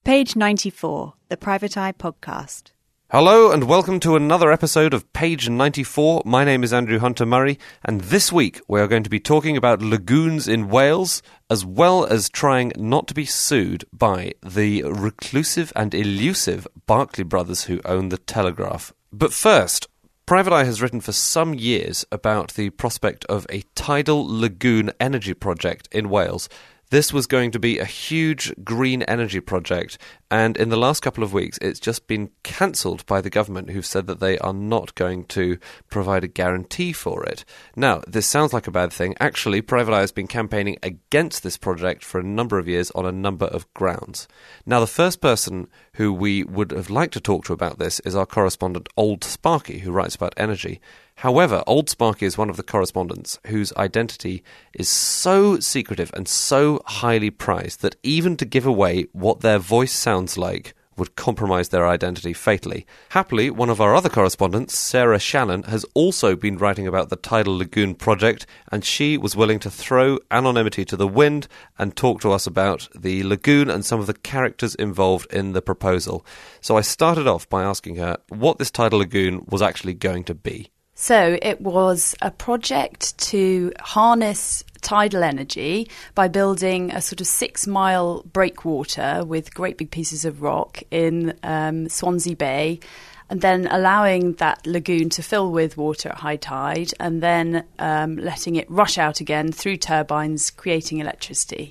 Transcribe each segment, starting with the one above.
Page 94, the Private Eye Podcast. Hello and welcome to another episode of Page 94. My name is Andrew Hunter-Murray, and this week we are going to be talking about lagoons in Wales, as well as trying not to be sued by the reclusive and elusive Barclay brothers who own the Telegraph. But first, Private Eye has written for some years about the prospect of a tidal lagoon energy project in Wales. This was going to be a huge green energy project, and in the last couple of weeks it's just been cancelled by the government, who've said that they are not going to provide a guarantee for it. Now, this sounds like a bad thing. Actually, Private Eye has been campaigning against this project for a number of years on a number of grounds. Now, the first person who we would have liked to talk to about this is our correspondent Old Sparky, who writes about energy. However, Old Sparky is one of the correspondents whose identity is so secretive and so highly prized that even to give away what their voice sounds like would compromise their identity fatally. Happily, one of our other correspondents, Sarah Shannon, has also been writing about the Tidal Lagoon project, and she was willing to throw anonymity to the wind and talk to us about the lagoon and some of the characters involved in the proposal. So I started off by asking her what this Tidal Lagoon was actually going to be. So it was a project to harness tidal energy by building a sort of 6-mile breakwater with great big pieces of rock in Swansea Bay, and then allowing that lagoon to fill with water at high tide, and then letting it rush out again through turbines, creating electricity.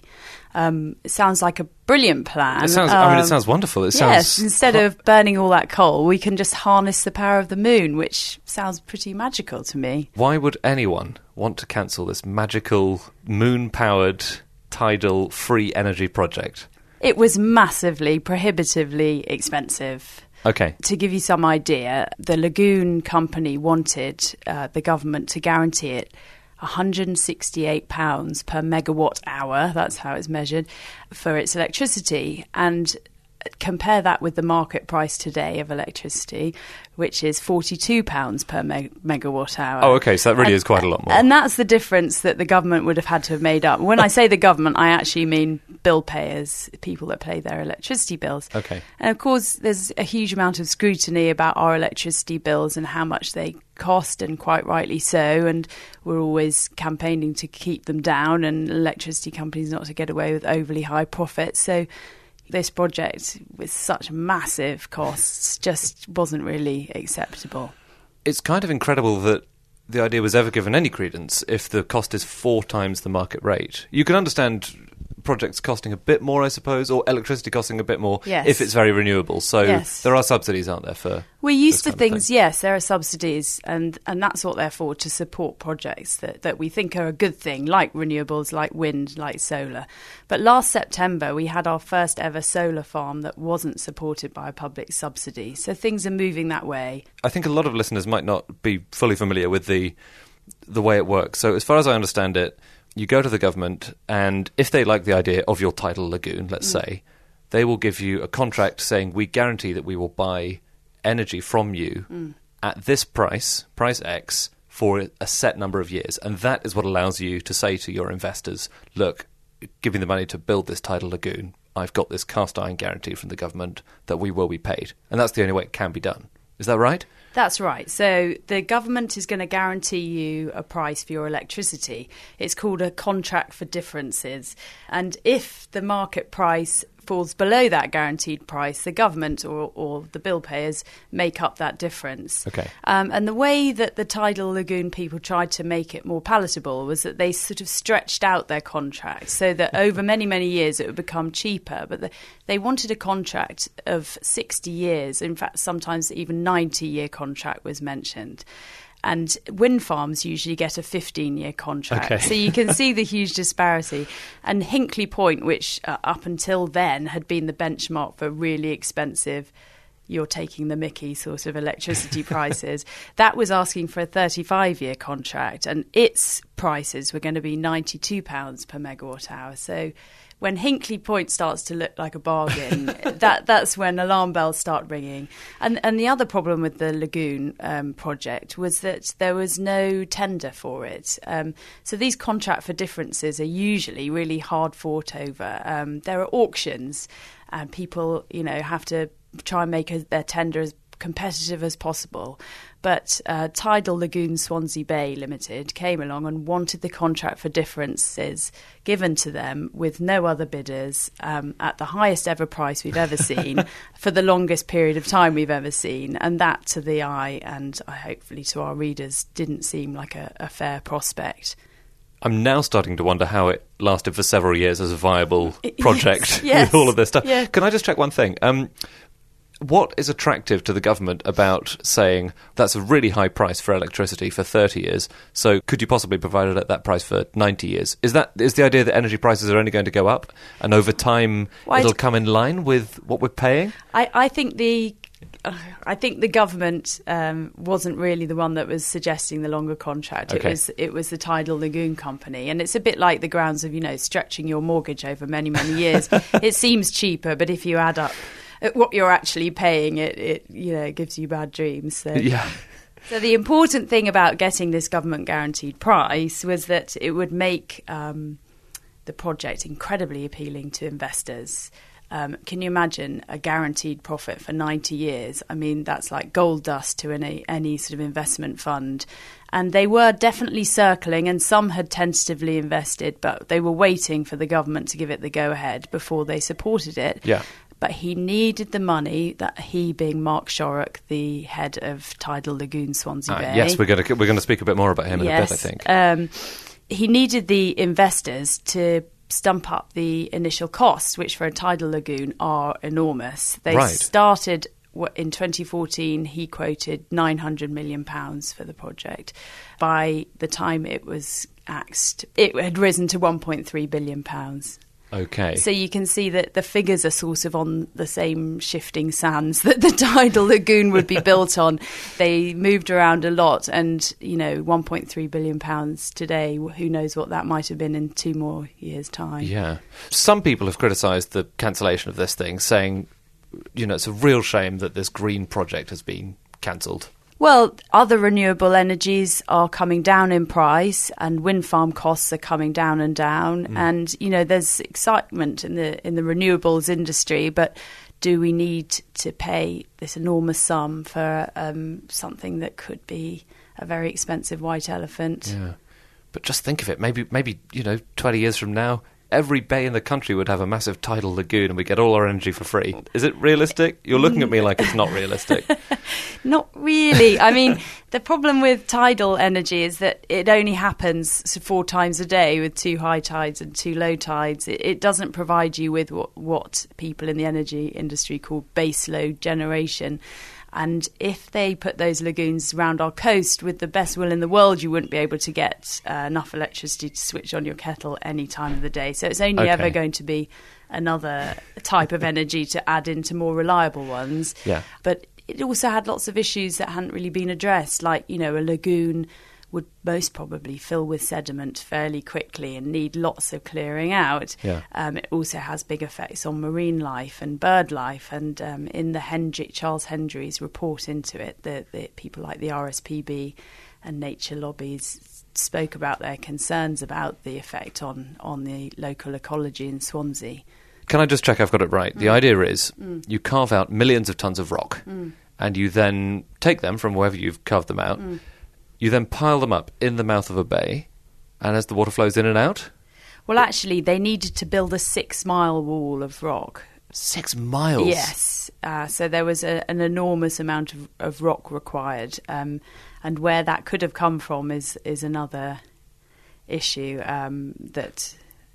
It sounds like a brilliant plan. It sounds wonderful. Yes, instead of burning all that coal, we can just harness the power of the moon, which sounds pretty magical to me. Why would anyone want to cancel this magical moon-powered, tidal, free energy project? It was massively, prohibitively expensive. Okay. To give you some idea, the Lagoon Company wanted the government to guarantee it £168 per megawatt hour, that's how it's measured, for its electricity. And compare that with the market price today of electricity, which is £42 per megawatt hour. Oh, okay, so that really is quite a lot more. And that's the difference that the government would have had to have made up. When I say the government, I actually mean bill payers, people that pay their electricity bills. Okay. And of course, there's a huge amount of scrutiny about our electricity bills and how much they cost, and quite rightly so, and we're always campaigning to keep them down and electricity companies not to get away with overly high profits. So this project with such massive costs just wasn't really acceptable. It's kind of incredible that the idea was ever given any credence if the cost is 4 times the market rate. You can understand projects costing a bit more, I suppose, or electricity costing a bit more, yes, if it's very renewable. So yes, there are subsidies, aren't there, for we're used to things, yes, there are subsidies, and that's what they're for, to support projects that we think are a good thing, like renewables, like wind, like solar. But last September, we had our first ever solar farm that wasn't supported by a public subsidy. So things are moving that way. I think a lot of listeners might not be fully familiar with the way it works. So as far as I understand it, you go to the government, and if they like the idea of your tidal lagoon, let's say, they will give you a contract saying, we guarantee that we will buy energy from you at this price X, for a set number of years. And that is what allows you to say to your investors, look, give me the money to build this tidal lagoon. I've got this cast iron guarantee from the government that we will be paid. And that's the only way it can be done. Is that right? That's right. So the government is going to guarantee you a price for your electricity. It's called a contract for differences. And if the market price falls below that guaranteed price, the government or the bill payers make up that difference. Okay. And the way that the Tidal Lagoon people tried to make it more palatable was that they sort of stretched out their contract so that over many, many years it would become cheaper. But they wanted a contract of 60 years. In fact, sometimes even 90-year contract was mentioned. And wind farms usually get a 15-year contract. Okay. So you can see the huge disparity. And Hinkley Point, which up until then had been the benchmark for really expensive, you're taking the mickey sort of electricity prices, that was asking for a 35-year contract. And its prices were going to be £92 per megawatt hour. So when Hinkley Point starts to look like a bargain, that's when alarm bells start ringing. And the other problem with the lagoon project was that there was no tender for it. So these contract for differences are usually really hard fought over. There are auctions, and people, have to try and make their tender as competitive as possible. But Tidal Lagoon Swansea Bay Limited came along and wanted the contract for differences given to them with no other bidders at the highest ever price we've ever seen for the longest period of time we've ever seen. And that, to the eye and hopefully to our readers, didn't seem like a fair prospect. I'm now starting to wonder how it lasted for several years as a viable project yes, with all of this stuff. Yeah. Can I just check one thing? What is attractive to the government about saying that's a really high price for electricity for 30 years, so could you possibly provide it at that price for 90 years? Is the idea that energy prices are only going to go up and over time it'll come in line with what we're paying? I think the government wasn't really the one that was suggesting the longer contract. Okay. It was the Tidal Lagoon Company, and it's a bit like the grounds of stretching your mortgage over many years. It seems cheaper, but if you add up what you're actually paying, it gives you bad dreams. So. Yeah. So the important thing about getting this government guaranteed price was that it would make the project incredibly appealing to investors. Can you imagine a guaranteed profit for 90 years? I mean, that's like gold dust to any sort of investment fund. And they were definitely circling, and some had tentatively invested, but they were waiting for the government to give it the go-ahead before they supported it. Yeah. But he needed the money, that he being Mark Shorrock, the head of Tidal Lagoon Swansea Bay. Yes, we're going to speak a bit more about him in a bit, I think. He needed the investors to stump up the initial costs, which for a tidal lagoon are enormous. They started in 2014, he quoted £900 million for the project. By the time it was axed, it had risen to £1.3 billion. Okay. So you can see that the figures are sort of on the same shifting sands that the tidal lagoon would be built on. They moved around a lot, and, £1.3 billion today, who knows what that might have been in 2 more years' time. Yeah. Some people have criticised the cancellation of this thing, saying, it's a real shame that this green project has been cancelled. Well, other renewable energies are coming down in price, and wind farm costs are coming down and down. And there's excitement in the renewables industry, but do we need to pay this enormous sum for something that could be a very expensive white elephant? Yeah, but just think of it. Maybe 20 years from now, every bay in the country would have a massive tidal lagoon and we get all our energy for free. Is it realistic? You're looking at me like it's not realistic. Not really. I mean, the problem with tidal energy is that it only happens 4 times a day with 2 high tides and 2 low tides. It doesn't provide you with what people in the energy industry call base load generation. And if they put those lagoons around our coast, with the best will in the world, you wouldn't be able to get enough electricity to switch on your kettle any time of the day. So it's only ever going to be another type of energy to add into more reliable ones. Yeah. But it also had lots of issues that hadn't really been addressed, like, a lagoon would most probably fill with sediment fairly quickly and need lots of clearing out. Yeah. It also has big effects on marine life and bird life. And in the Charles Hendry's report into it, the people like the RSPB and nature lobbies spoke about their concerns about the effect on the local ecology in Swansea. Can I just check I've got it right? The idea is you carve out millions of tons of rock and you then take them from wherever you've carved them out. You then pile them up in the mouth of a bay, and as the water flows in and out? Well, actually, they needed to build a 6-mile wall of rock. 6 miles? Yes. So there was an enormous amount of rock required. And where that could have come from is another issue that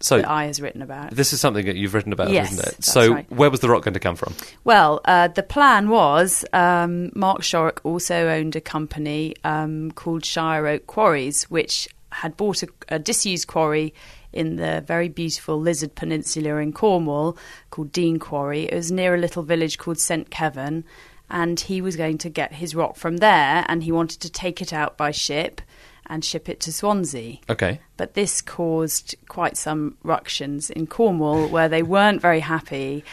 I has written about. This is something that you've written about, yes, isn't it? That's so right. Where was the rock going to come from? Well, the plan was Mark Shorrock also owned a company called Shire Oak Quarries, which had bought a disused quarry in the very beautiful Lizard Peninsula in Cornwall called Dean Quarry. It was near a little village called St Kevin, and he was going to get his rock from there, and he wanted to take it out by ship and ship it to Swansea. Okay. But this caused quite some ructions in Cornwall where they weren't very happy.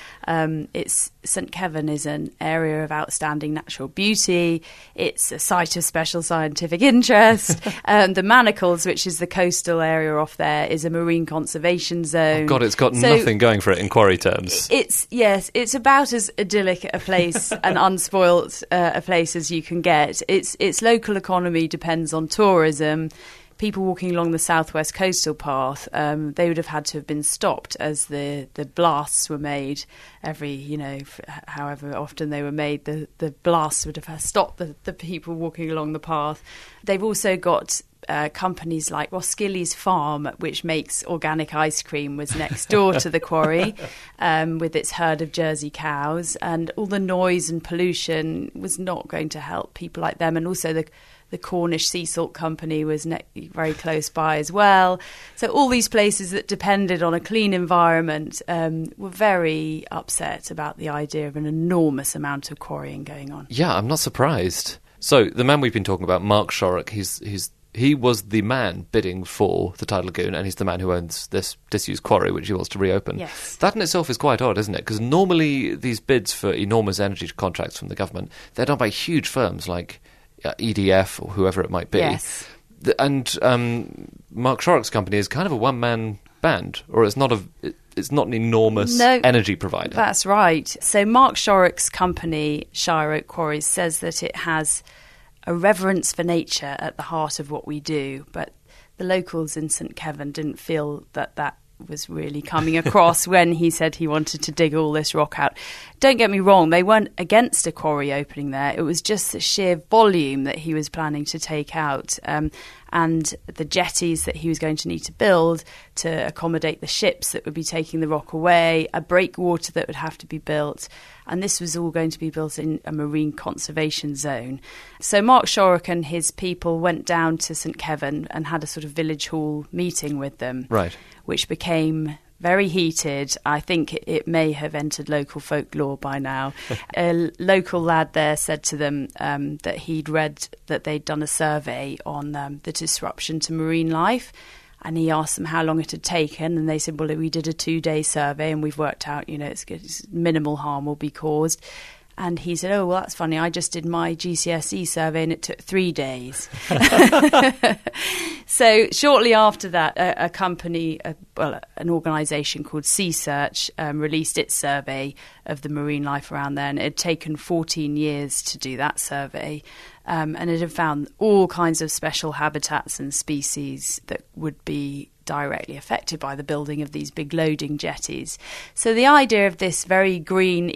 St Kevin is an area of outstanding natural beauty. It's a site of special scientific interest. The Manacles, which is the coastal area off there, is a marine conservation zone. Oh God, it's got nothing going for it in quarry terms. It's about as idyllic a place and unspoilt a place as you can get. Its local economy depends on tourism. People walking along the southwest coastal path, they would have had to have been stopped as the blasts were made every, however often they were made, the blasts would have stopped the people walking along the path. They've also got companies like Roskilly's Farm, which makes organic ice cream, was next door to the quarry with its herd of Jersey cows, and all the noise and pollution was not going to help people like them. And also the Cornish Sea Salt Company was very close by as well. So all these places that depended on a clean environment were very upset about the idea of an enormous amount of quarrying going on. Yeah, I'm not surprised. So the man we've been talking about, Mark Shorrock, he was the man bidding for the Tidal Lagoon, and he's the man who owns this disused quarry, which he wants to reopen. Yes. That in itself is quite odd, isn't it? Because normally these bids for enormous energy contracts from the government, they're done by huge firms like EDF or whoever it might be. Yes. And Mark Shorrock's company is kind of a one-man band, or it's not an enormous energy provider. That's right. So Mark Shorrock's company, Shire Oak Quarries, says that it has a reverence for nature at the heart of what we do, but the locals in St Kevin didn't feel that was really coming across when he said he wanted to dig all this rock out. Don't get me wrong, they weren't against a quarry opening there. It was just the sheer volume that he was planning to take out, and the jetties that he was going to need to build to accommodate the ships that would be taking the rock away, a breakwater that would have to be built, and this was all going to be built in a marine conservation zone. So Mark Shorrock and his people went down to St Kevin and had a sort of village hall meeting with them, right, which became very heated. I think it may have entered local folklore by now. A local lad there said to them that he'd read that they'd done a survey on the disruption to marine life, and he asked them how long it had taken, and they said, well, we did a 2-day survey and we've worked out, it's minimal harm will be caused. And he said, oh, well, that's funny. I just did my GCSE survey and it took 3 days. So shortly after that, a company, an organisation called Sea Search released its survey of the marine life around there. And it had taken 14 years to do that survey. And it had found all kinds of special habitats and species that would be directly affected by the building of these big loading jetties. So the idea of this very green,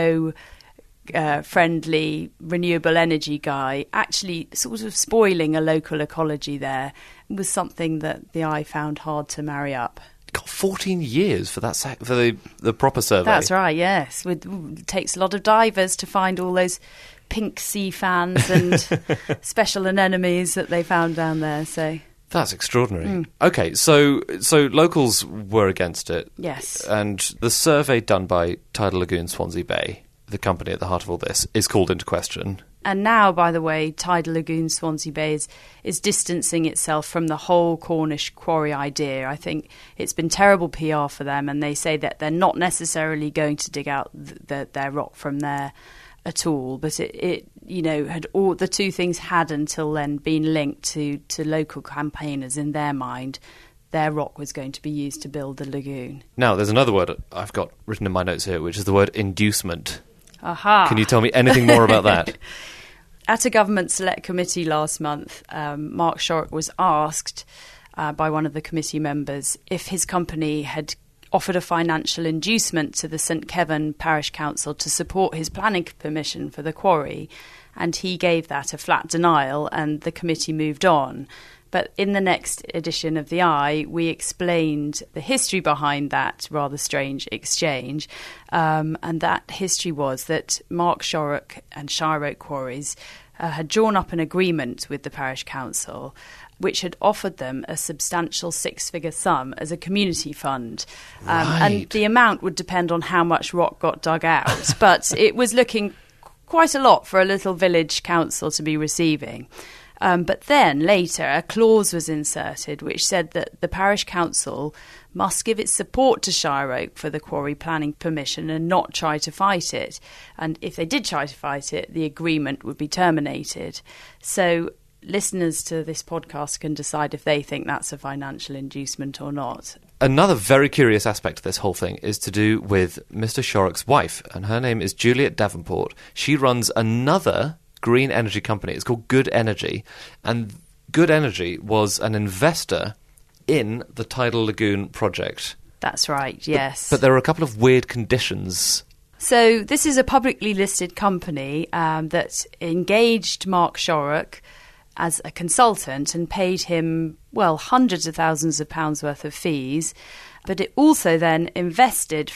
friendly, renewable energy guy actually sort of spoiling a local ecology there was something that the Eye found hard to marry up. Got 14 years for that for the proper survey. That's right, yes. It takes a lot of divers to find all those pink sea fans and special anemones that they found down there. So that's extraordinary. Okay, so locals were against it. Yes. And the survey done by Tidal Lagoon Swansea Bay, the company at the heart of all this, is called into question. And now, by the way, Tidal Lagoon Swansea Bay is distancing itself from the whole Cornish quarry idea. I think it's been terrible PR for them, and they say that they're not necessarily going to dig out their rock from there at all. But it had all the two things had until then been linked to local campaigners in their mind. Their rock was going to be used to build the lagoon. Now, there's another word I've got written in my notes here, which is the word inducement. Aha. Can you tell me anything more about that? At a government select committee last month, Mark Shorrock was asked by one of the committee members if his company had offered a financial inducement to the St Kevin Parish Council to support his planning permission for the quarry, and he gave that a flat denial, and the committee moved on. But in the next edition of The Eye, we explained the history behind that rather strange exchange. And that history was that Mark Shorrock and Shire Oak Quarries had drawn up an agreement with the parish council which had offered them a substantial 6-figure sum as a community fund. Right. And the amount would depend on how much rock got dug out. But it was looking quite a lot for a little village council to be receiving. But then later a clause was inserted which said that the parish council must give its support to Shire Oak for the quarry planning permission and not try to fight it. And if they did try to fight it, the agreement would be terminated. So listeners to this podcast can decide if they think that's a financial inducement or not. Another very curious aspect of this whole thing is to do with Mr. Shorrock's wife, and her name is Juliet Davenport. She runs another green energy company. It's called Good Energy, and Good Energy was an investor in the Tidal Lagoon project. That's right, yes. But there are a couple of weird conditions. So this is a publicly listed company that engaged Mark Shorrock as a consultant and paid him, well, hundreds of thousands of pounds worth of fees. But it also then invested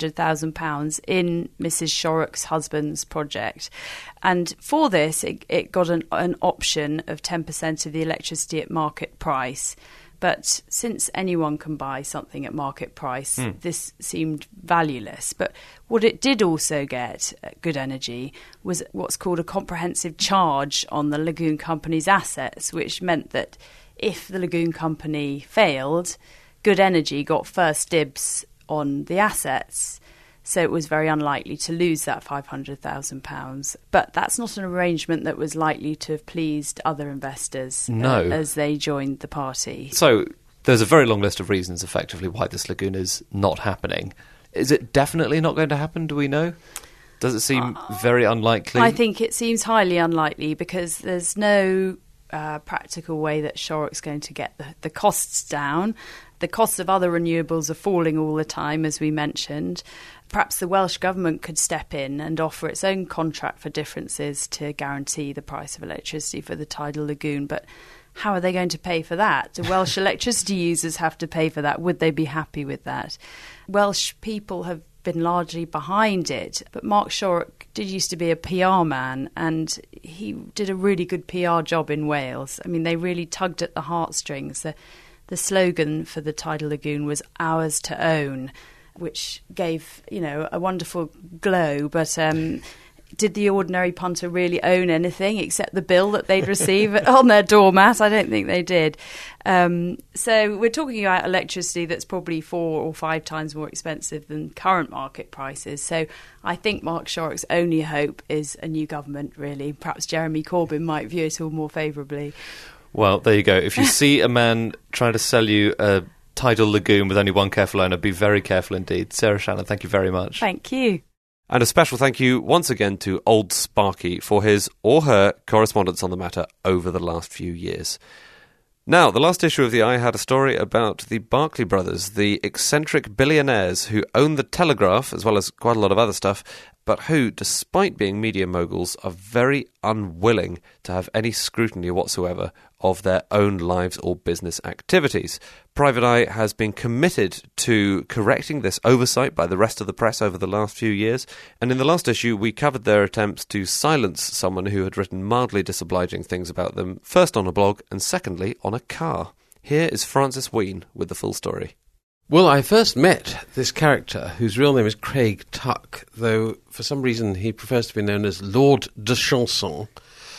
£500,000 in Mrs. Shorrock's husband's project. And for this, it got an option of 10% of the electricity at market price. But since anyone can buy something at market price, this seemed valueless. But what it did also get at Good Energy was what's called a comprehensive charge on the Lagoon Company's assets, which meant that if the Lagoon Company failed, Good Energy got first dibs on the assets. So it was very unlikely to lose that £500,000. But that's not an arrangement that was likely to have pleased other investors as they joined the party. So there's a very long list of reasons, effectively, why this lagoon is not happening. Is it definitely not going to happen, do we know? Does it seem very unlikely? I think it seems highly unlikely because there's no practical way that Shorrock's going to get the costs down. The costs of other renewables are falling all the time, as we mentioned. Perhaps the Welsh Government could step in and offer its own contract for differences to guarantee the price of electricity for the tidal lagoon. But how are they going to pay for that? Do Welsh electricity users have to pay for that? Would they be happy with that? Welsh people have been largely behind it, but Mark Shorrock did used to be a PR man, and he did a really good PR job in Wales. I mean, they really tugged at the heartstrings. The slogan for the tidal lagoon was "Ours to Own," which gave, a wonderful glow. But did the ordinary punter really own anything except the bill that they'd receive on their doormat? I don't think they did. So we're talking about electricity that's probably 4 or 5 times more expensive than current market prices. So I think Mark Shorrock's only hope is a new government, really. Perhaps Jeremy Corbyn might view it all more favourably. Well, there you go. If you see a man trying to sell you a tidal lagoon with only one careful owner, be very careful indeed. Sarah Shannon, thank you very much. Thank you. And a special thank you once again to Old Sparky for his or her correspondence on the matter over the last few years. Now, the last issue of the Eye had a story about the Barclay brothers, the eccentric billionaires who own the Telegraph, as well as quite a lot of other stuff, but who, despite being media moguls, are very unwilling to have any scrutiny whatsoever of their own lives or business activities. Private Eye has been committed to correcting this oversight by the rest of the press over the last few years, and in the last issue we covered their attempts to silence someone who had written mildly disobliging things about them, first on a blog and secondly on a car. Here is Francis Wheen with the full story. Well, I first met this character, whose real name is Craig Tuck, though for some reason he prefers to be known as Lord de Chanson.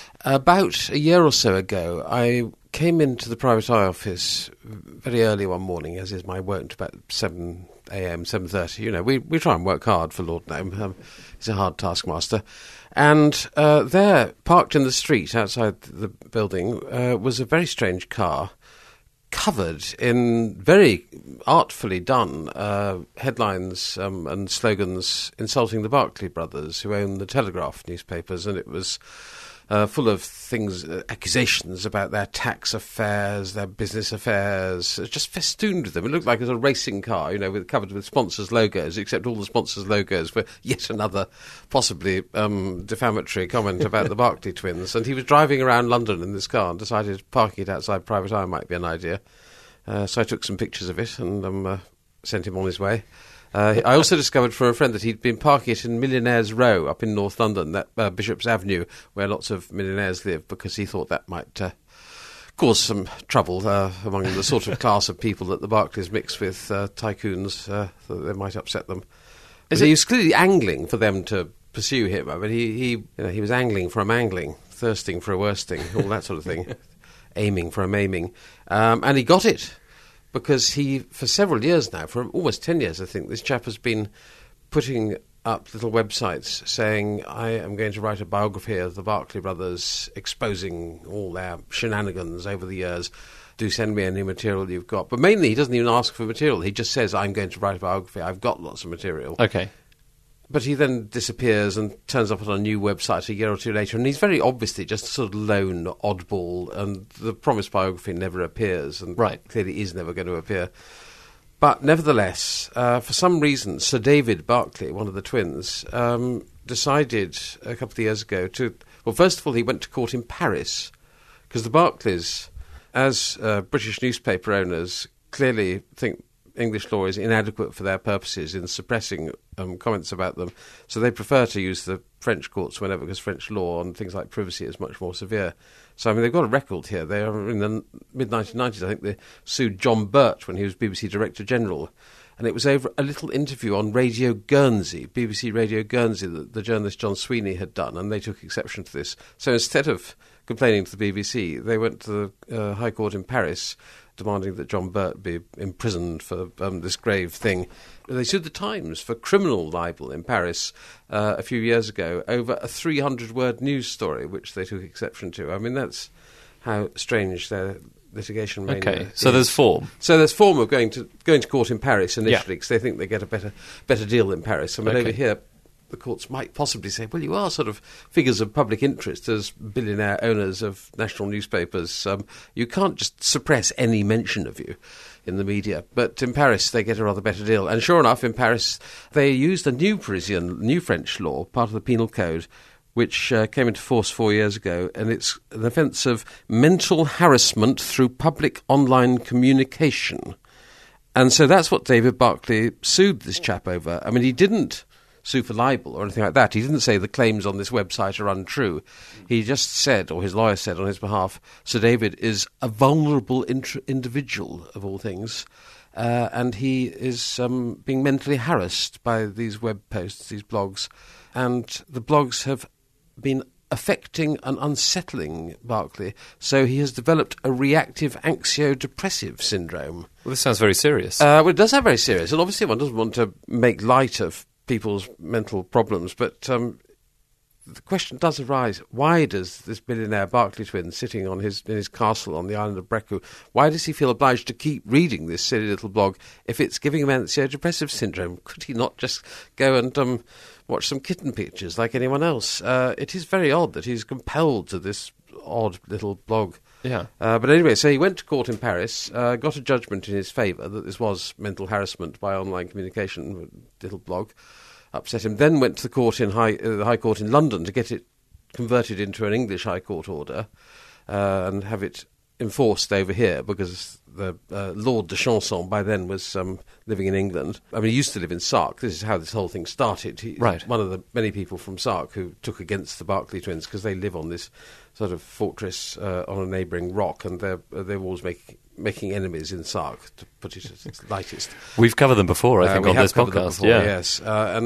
About a year or so ago, I came into the Private Eye office very early one morning, as is my work, about 7 a.m, 7:30. We try and work hard for Lord Nome. He's a hard taskmaster. And there, parked in the street outside the building, was a very strange car, covered in very artfully done headlines and slogans insulting the Barclay brothers, who own the Telegraph newspapers, and it was full of things, accusations about their tax affairs, their business affairs, just festooned with them. It looked like it was a racing car, covered with sponsors' logos, except all the sponsors' logos were yet another possibly defamatory comment about the Barclay twins. And he was driving around London in this car and decided parking it outside Private Eye might be an idea. So I took some pictures of it and sent him on his way. I also discovered from a friend that he'd been parking it in Millionaires Row up in North London, that Bishop's Avenue, where lots of millionaires live, because he thought that might cause some trouble among the sort of class of people that the Barclays mix with tycoons, so that they might upset them. He was clearly angling for them to pursue him. I mean, he was angling from angling thirsting for a worsting, all that sort of thing, aiming for a maiming. And he got it, because he, for several years now, for almost 10 years, I think, this chap has been putting up little websites saying, I am going to write a biography of the Barclay brothers, exposing all their shenanigans over the years. Do send me any material you've got. But mainly, he doesn't even ask for material. He just says, I'm going to write a biography. I've got lots of material. Okay. But he then disappears and turns up on a new website a year or two later, and he's very obviously just a sort of lone oddball, and the promised biography never appears, and clearly is never going to appear. But nevertheless, for some reason, Sir David Barclay, one of the twins, decided a couple of years ago to... Well, first of all, he went to court in Paris, because the Barclays, as British newspaper owners, clearly think English law is inadequate for their purposes in suppressing comments about them. So they prefer to use the French courts whenever, because French law on things like privacy is much more severe. So, I mean, they've got a record here. They are in the mid-1990s, I think, they sued John Burt when he was BBC Director General. And it was over a little interview on Radio Guernsey, BBC Radio Guernsey, that the journalist John Sweeney had done, and they took exception to this. So instead of complaining to the BBC, they went to the High Court in Paris, demanding that John Burt be imprisoned for this grave thing. They sued the Times for criminal libel in Paris a few years ago over a 300-word news story, which they took exception to. I mean, that's how strange their litigation mania is. So there's form. So there's form of going to court in Paris initially, because they think they get a better deal in Paris. I mean, over here, the courts might possibly say, well, you are sort of figures of public interest as billionaire owners of national newspapers. You can't just suppress any mention of you in the media. But in Paris, they get a rather better deal. And sure enough, in Paris, they used a new French law, part of the Penal Code, which came into force 4 years ago, and it's an offence of mental harassment through public online communication. And so that's what David Barclay sued this chap over. I mean, he didn't sue for libel or anything like that. He didn't say the claims on this website are untrue. He just said, or his lawyer said on his behalf, Sir David is a vulnerable individual, of all things, and he is being mentally harassed by these web posts, these blogs, and the blogs have been affecting and unsettling Barclay, so he has developed a reactive anxiodepressive syndrome. Well, this sounds very serious. Well, it does sound very serious, and obviously one doesn't want to make light of people's mental problems, but the question does arise, why does this billionaire Barclay twin sitting in his castle on the island of Brecqhou, why does he feel obliged to keep reading this silly little blog if it's giving him anxiodepressive syndrome? Could he not just go and watch some kitten pictures like anyone else? It is very odd that he's compelled to this odd little blog. Yeah. But anyway, so he went to court in Paris, got a judgment in his favour that this was mental harassment by online communication, little blog, upset him. Then went to the court in the High Court in London to get it converted into an English High Court order and have it enforced over here, because the Lord de Champsaur by then was living in England. I mean, he used to live in Sark. This is how this whole thing started. He's one of the many people from Sark who took against the Barclay twins, because they live on this sort of fortress on a neighbouring rock, and they're always making enemies in Sark, to put it at its lightest. We've covered them before, I think, on this podcast. Before, yes.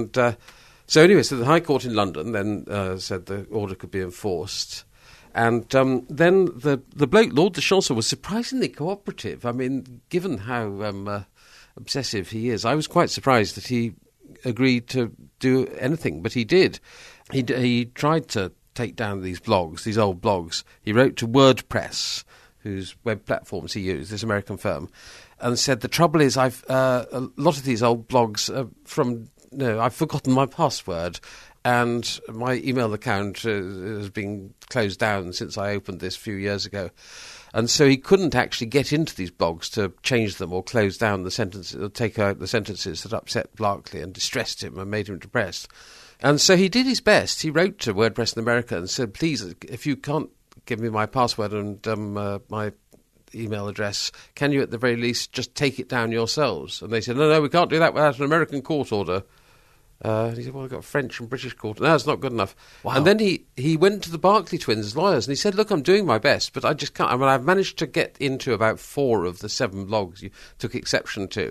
So anyway, so the High Court in London then said the order could be enforced. And then the bloke, Lord de Champsaur, was surprisingly cooperative. I mean, given how obsessive he is, I was quite surprised that he agreed to do anything, but he did. He tried to take down these blogs, these old blogs. He wrote to WordPress, whose web platforms he used, this American firm, and said, the trouble is a lot of these old blogs I've forgotten my password, and my email account has been closed down since I opened this a few years ago. And so he couldn't actually get into these blogs to change them or close down the sentences, or take out the sentences that upset Barclay and distressed him and made him depressed. And so he did his best. He wrote to WordPress in America and said, please, if you can't give me my password and my email address, can you at the very least just take it down yourselves? And they said, no, we can't do that without an American court order. He said, well, I've got French and British court. No, it's not good enough. Wow. And then he went to the Barclay twins' lawyers and he said, look, I'm doing my best, but I just can't. I mean, I've managed to get into about 4 of the 7 blogs you took exception to.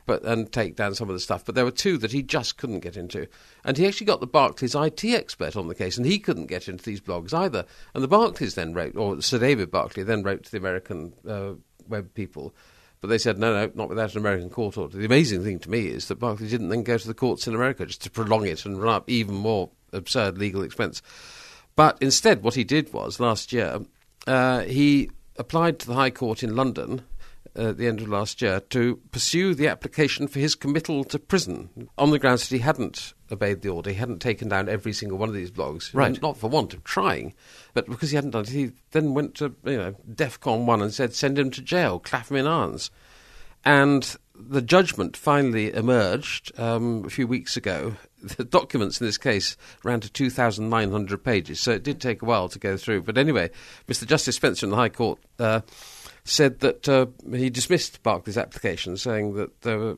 and take down some of the stuff. But there were two that he just couldn't get into. And he actually got the Barclays IT expert on the case, and he couldn't get into these blogs either. And the Barclays then wrote, or Sir David Barclay then wrote to the American web people. But they said, no, not without an American court order. The amazing thing to me is that Barclays didn't then go to the courts in America just to prolong it and run up even more absurd legal expense. But instead, what he did was, last year, he applied to the High Court in London at the end of last year to pursue the application for his committal to prison on the grounds that he hadn't obeyed the order. He hadn't taken down every single one of these blogs, right? Not for want of trying, but because he hadn't done it, he then went to DEFCON 1 and said, send him to jail, Clapham in Irons. And the judgment finally emerged a few weeks ago. The documents in this case ran to 2,900 pages, so it did take a while to go through. But anyway, Mr. Justice Spencer in the High Court said that he dismissed Barclays' application, saying that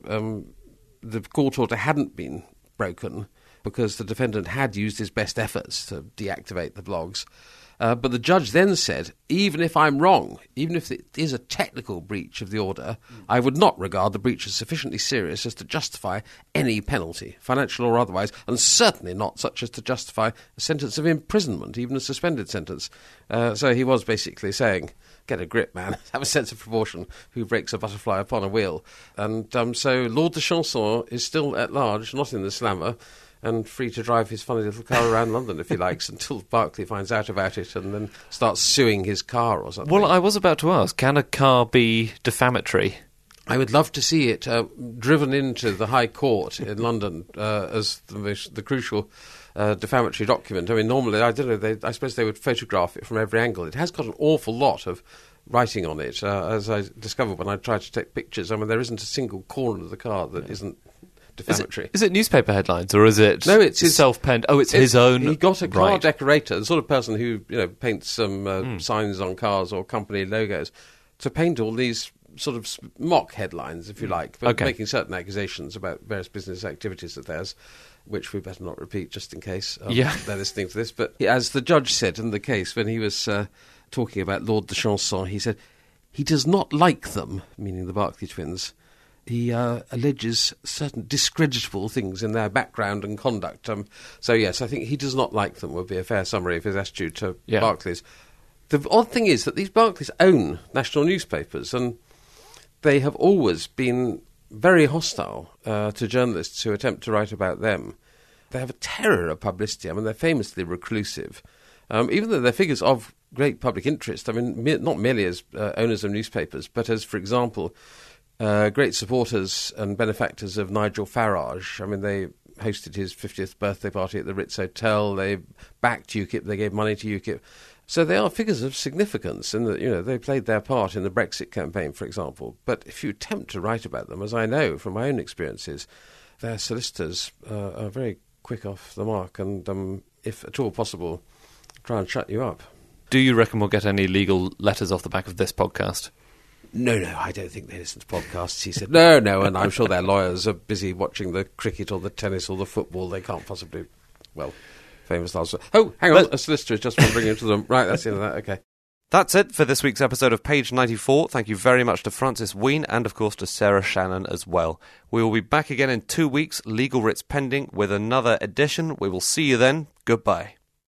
the court order hadn't been broken because the defendant had used his best efforts to deactivate the blogs. But the judge then said, even if I'm wrong, even if it is a technical breach of the order, I would not regard the breach as sufficiently serious as to justify any penalty, financial or otherwise, and certainly not such as to justify a sentence of imprisonment, even a suspended sentence. So he was basically saying, get a grip, man, have a sense of proportion, who breaks a butterfly upon a wheel. And so Lord de Champsaur is still at large, not in the slammer, and free to drive his funny little car around London if he likes, until Barclay finds out about it and then starts suing his car or something. Well, I was about to ask, can a car be defamatory? I would love to see it driven into the High Court in London as the crucial defamatory document. I mean, normally, I don't know, I suppose they would photograph it from every angle. It has got an awful lot of writing on it, as I discovered when I tried to take pictures. I mean, there isn't a single corner of the car that isn't defamatory. Is it newspaper headlines, or is it it's his self-penned? Oh, it's his own. He got a car right. decorator, the sort of person who paints some signs on cars or company logos, to paint all these sort of mock headlines, if you like, but making certain accusations about various business activities of theirs, which we better not repeat just in case they're listening to this. But as the judge said in the case, when he was talking about Lord de Champsaur, he said, he does not like them, meaning the Barclay twins. He alleges certain discreditable things in their background and conduct. So, yes, I think he does not like them would be a fair summary of his attitude to Barclays. The odd thing is that these Barclays own national newspapers, and they have always been very hostile to journalists who attempt to write about them. They have a terror of publicity. I mean, they're famously reclusive. Even though they're figures of great public interest, I mean, not merely as owners of newspapers, but as, for example, great supporters and benefactors of Nigel Farage. I mean, they hosted his 50th birthday party at the Ritz Hotel. They backed UKIP. They gave money to UKIP. So they are figures of significance in that, they played their part in the Brexit campaign, for example. But if you attempt to write about them, as I know from my own experiences, their solicitors are very quick off the mark and, if at all possible, try and shut you up. Do you reckon we'll get any legal letters off the back of this podcast? No, I don't think they listen to podcasts. He said, no, and I'm sure their lawyers are busy watching the cricket or the tennis or the football. They can't possibly, famous last... Oh, hang on, a solicitor is just wandering into them. Right, that's the end of that, okay. That's it for this week's episode of Page 94. Thank you very much to Francis Wheen and, of course, to Sarah Shannon as well. We will be back again in 2 weeks, legal writs pending, with another edition. We will see you then. Goodbye.